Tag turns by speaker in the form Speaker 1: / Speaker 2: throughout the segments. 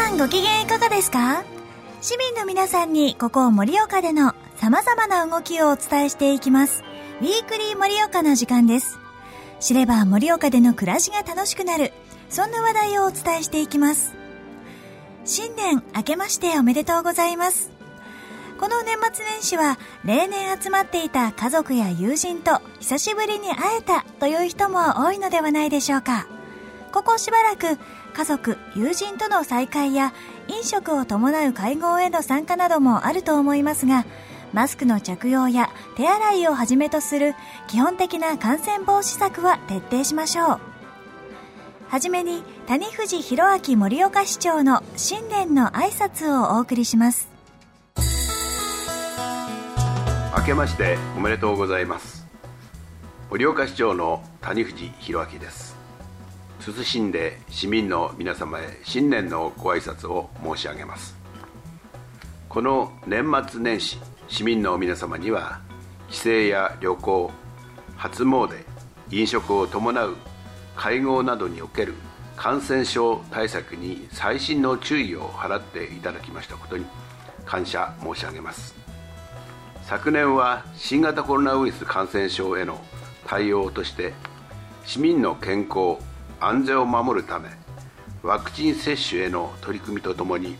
Speaker 1: さんご機嫌いかがですか？市民の皆さんにここ盛岡での様々な動きをお伝えしていきます。ウィークリー盛岡の時間です。知れば盛岡での暮らしが楽しくなる、そんな話題をお伝えしていきます。新年明けましておめでとうございます。この年末年始は例年集まっていた家族や友人と久しぶりに会えたという人も多いのではないでしょうか。ここしばらく家族、友人との再会や飲食を伴う会合への参加などもあると思いますが、マスクの着用や手洗いをはじめとする基本的な感染防止策は徹底しましょう。はじめに谷藤弘明盛岡市長の新年の挨拶をお送りします。
Speaker 2: 明けましておめでとうございます。盛岡市長の谷藤弘明です。謹んで市民の皆様へ新年のご挨拶を申し上げます。この年末年始、市民の皆様には帰省や旅行、初詣、飲食を伴う会合などにおける感染症対策に細心の注意を払っていただきましたことに感謝申し上げます。昨年は新型コロナウイルス感染症への対応として市民の健康・安全を守るためワクチン接種への取り組みとともに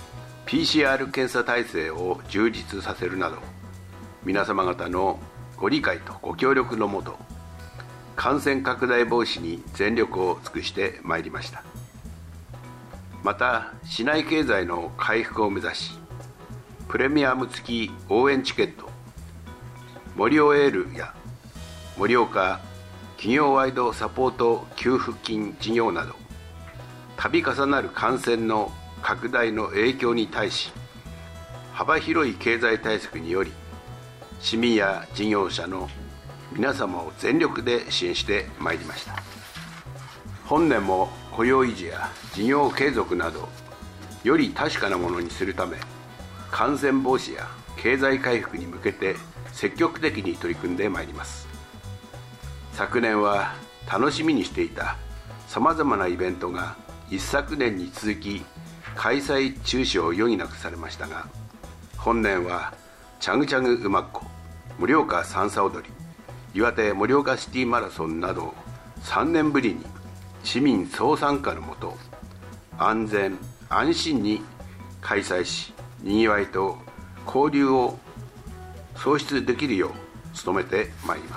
Speaker 2: PCR 検査体制を充実させるなど皆様方のご理解とご協力のもと感染拡大防止に全力を尽くしてまいりました。また市内経済の回復を目指しプレミアム付き応援チケット盛岡エールや盛岡企業ワイドサポート給付金事業など度重なる感染の拡大の影響に対し幅広い経済対策により市民や事業者の皆様を全力で支援してまいりました。本年も雇用維持や事業継続などより確かなものにするため感染防止や経済回復に向けて積極的に取り組んでまいります。昨年は楽しみにしていたさまざまなイベントが一昨年に続き開催中止を余儀なくされましたが、本年はチャグチャグ馬コ、盛岡さんさ踊り、岩手盛岡シティマラソンなど3年ぶりに市民総参加のもと安全安心に開催し、にぎわいと交流を創出できるよう努めてまいります。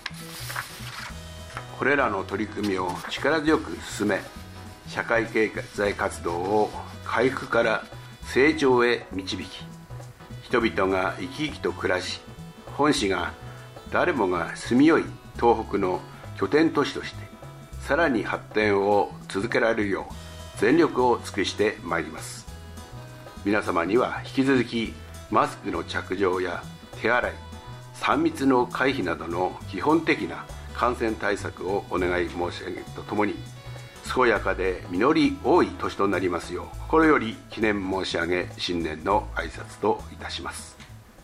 Speaker 2: これらの取り組みを力強く進め、社会経済活動を回復から成長へ導き、人々が生き生きと暮らし、本市が誰もが住みよい東北の拠点都市としてさらに発展を続けられるよう全力を尽くしてまいります。皆様には引き続きマスクの着用や手洗い、3密の回避などの基本的な感染対策をお願い申し上げるとともに、健やかで実り多い年となりますよう心より記念申し上げ、新年の挨拶といたします。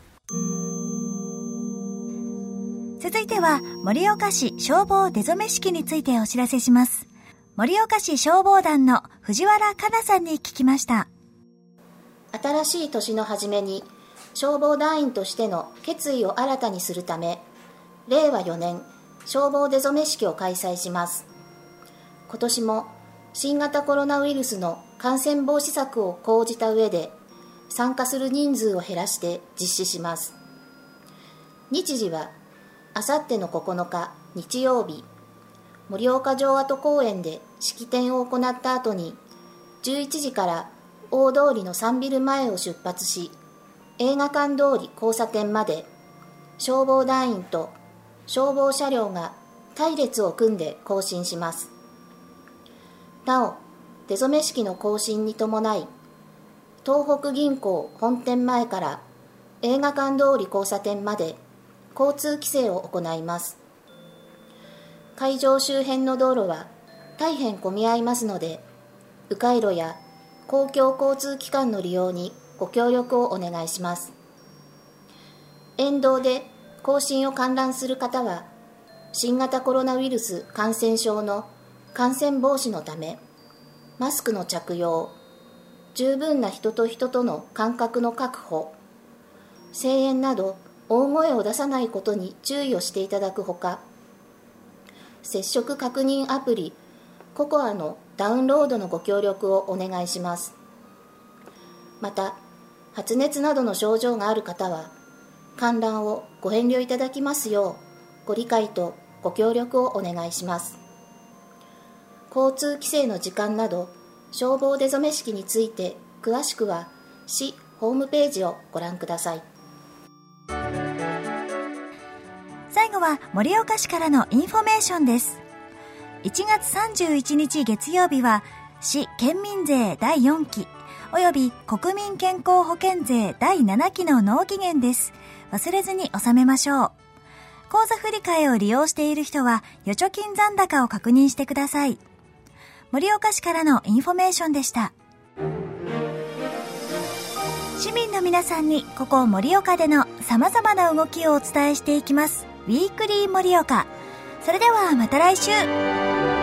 Speaker 1: 続いては盛岡市消防出初め式についてお知らせします。盛岡市消防団の藤原香奈さんに聞きました。
Speaker 3: 新しい年の初めに消防団員としての決意を新たにするため、令和4年消防出初め式を開催します。今年も新型コロナウイルスの感染防止策を講じた上で参加する人数を減らして実施します。日時はあさっての9日日曜日、盛岡城跡公園で式典を行った後に11時から大通りの3ビル前を出発し、映画館通り交差点まで消防団員と消防車両が隊列を組んで行進します。なお、出初め式の行進に伴い、東北銀行本店前から映画館通り交差点まで交通規制を行います。会場周辺の道路は大変混み合いますので、迂回路や公共交通機関の利用にご協力をお願いします。沿道で行進を観覧する方は、新型コロナウイルス感染症の感染防止のため、マスクの着用、 十分な人と人との間隔の確保、声援など大声を出さないことに注意をしていただくほか、接触確認アプリココアのダウンロードのご協力をお願いします。また、発熱などの症状がある方は観覧をご遠慮いただきますようご理解とご協力をお願いします。交通規制の時間など消防出初式について詳しくは市ホームページをご覧ください。
Speaker 1: 最後は盛岡市からのインフォメーションです。1月31日月曜日は市県民税第4期および国民健康保険税第7期の納期限です。忘れずに納めましょう。口座振替を利用している人は預貯金残高を確認してください。盛岡市からのインフォメーションでした。市民の皆さんにここ盛岡での様々な動きをお伝えしていきます。ウィークリー盛岡。それではまた来週。